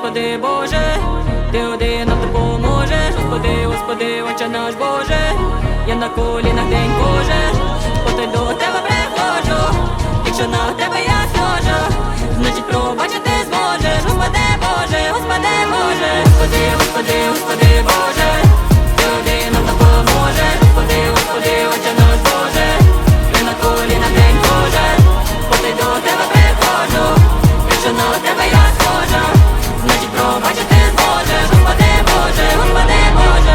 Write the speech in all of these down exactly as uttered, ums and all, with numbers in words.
Господи Боже, Ти один нам допоможеш. Господи, Господи, Отче наш Боже, я на колінах день кожен, поки до Тебе приходжу. Якщо на Тебе я схожу, значить пробачити зможеш. Господи Боже, Господи Боже, Господи, Господи, Господи Боже, Ти один нам допоможеш. Господи, Господи, Отче наш Боже, я на колінах день кожен, поки до Тебе приходжу. Якщо на Тебе я схожу, значить пробачити зможеш. Господи Боже, Господи Боже.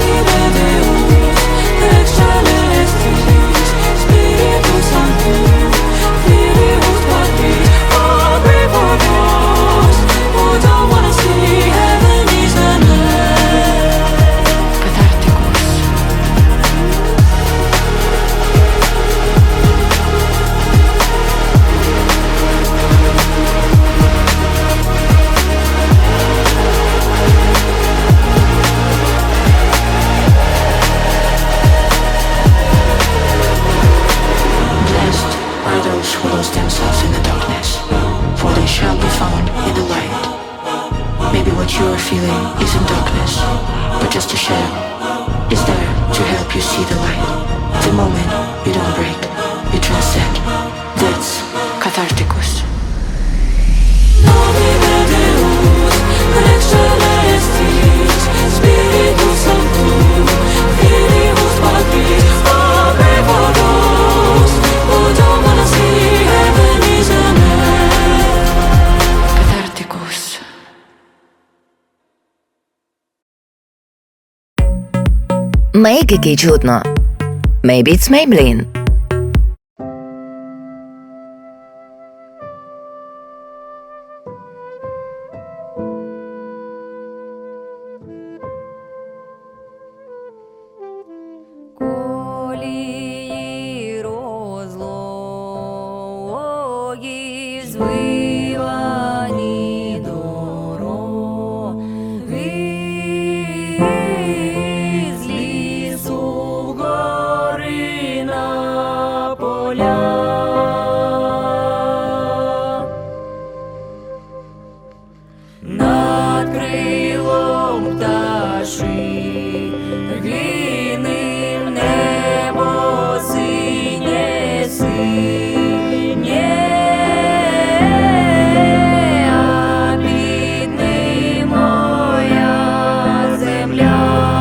What you are feeling isn't darkness, but just a shadow is there to help you see the light. The moment you don't break, you transcend. That's Catharticus. Make який чутно. Maybe it's Maybelline. Колії розлогі звивані дороги. Над крилом пташі гине небо синє, синє, а під ним моя земля.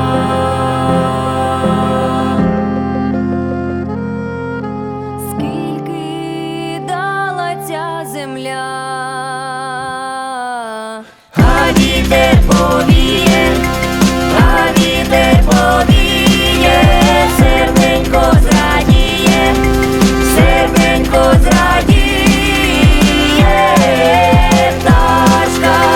Скільки дала ця земля, а вітер повітря